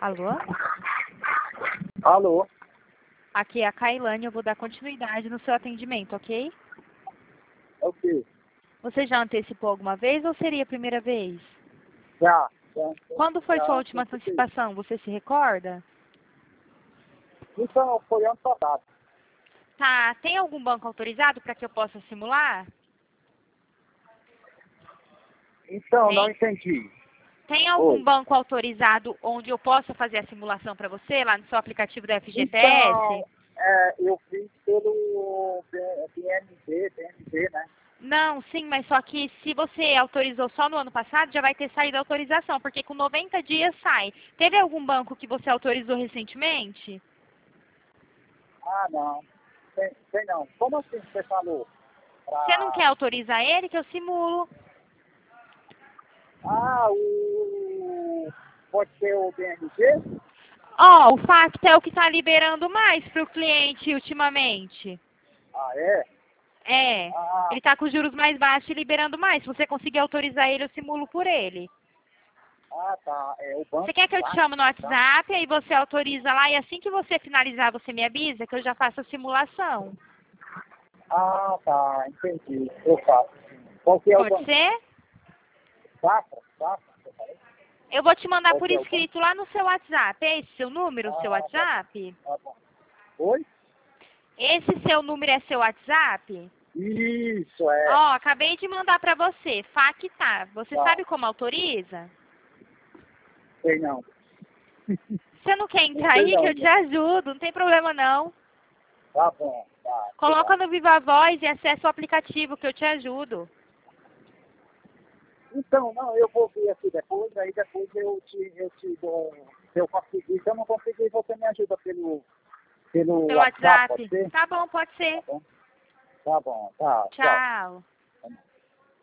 Alô? Alô? Aqui é a Kailane, eu vou dar continuidade no seu atendimento, ok? Ok. Você já antecipou alguma vez ou seria a primeira vez? Já. Quando foi Já sua última antecipei. antecipação? Você se recorda? Então, foi ano passado. Tá, tem algum banco autorizado para que eu possa simular? Então, Tem? não entendi. Tem algum Oi. banco autorizado onde eu possa fazer a simulação para você, lá no seu aplicativo da FGTS? Então, eu fiz pelo BNB, né? Não, sim, mas só que se você autorizou só no ano passado, já vai ter saído a autorização, porque com 90 dias sai. Teve algum banco que você autorizou recentemente? Ah, não. Tem não. Como assim você falou? Você não quer autorizar ele, que eu simulo. Pode ser o BNG? Ó, o Facta é o que está liberando mais para o cliente ultimamente. Ah, é? É, Ah, ele está com os juros mais baixos e liberando mais. Se você conseguir autorizar ele, eu simulo por ele. tá. É o banco. Você quer que eu te Tá? chame no WhatsApp, aí você autoriza lá e assim que você finalizar, você me avisa que eu já faço a simulação. Ah, tá. Entendi. Eu faço. Qual que é o Pode banco? ser? Safra? Você falou? Eu vou te mandar Qual por que é o banco? escrito lá no seu WhatsApp. É esse seu número, o seu Tá bom. WhatsApp? Tá bom. Oi? Esse seu número é seu WhatsApp? Isso, é. Ó, acabei de mandar pra você. Facta. Você Tá. sabe como autoriza? Sei não. Você não quer Não entrar sei aí que não. eu te ajudo, não tem problema não. Tá bom. Tá. Coloca Obrigado. no Viva Voz e acessa o aplicativo que eu te ajudo. Então, não, eu vou ver aqui depois, aí depois eu te dou. Se eu conseguir, se eu não conseguir, você me ajuda pelo Pelo WhatsApp, pode WhatsApp. ser? Tá bom, pode Tá ser. bom? Tá bom, tá, tchau. Tchau.